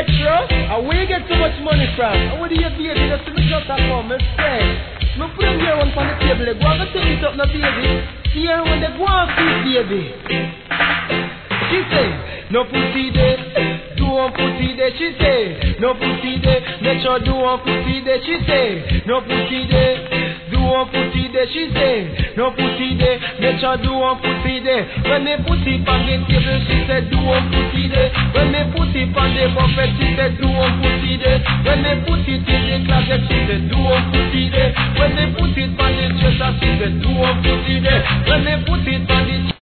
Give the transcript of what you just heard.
extra. And where you get so much money from? And where do you baby just to me just a come, me say. Me put them here on the table, they go and take it up now baby. Here when they go and feed baby. She say, no pussy there, do one pussy there. She say, no pussy there, make sure do one pussy there. She say, no pussy there, do one pussy there. She say, no pussy there, make sure do one pussy there. When they put it on the table, she said, do one pussy there. When they put it on the buffet, she said, do one pussy there. When they put it in the closet, she said, do one pussy there. When they put it on the dresser, she said, do one pussy there. When they put it on the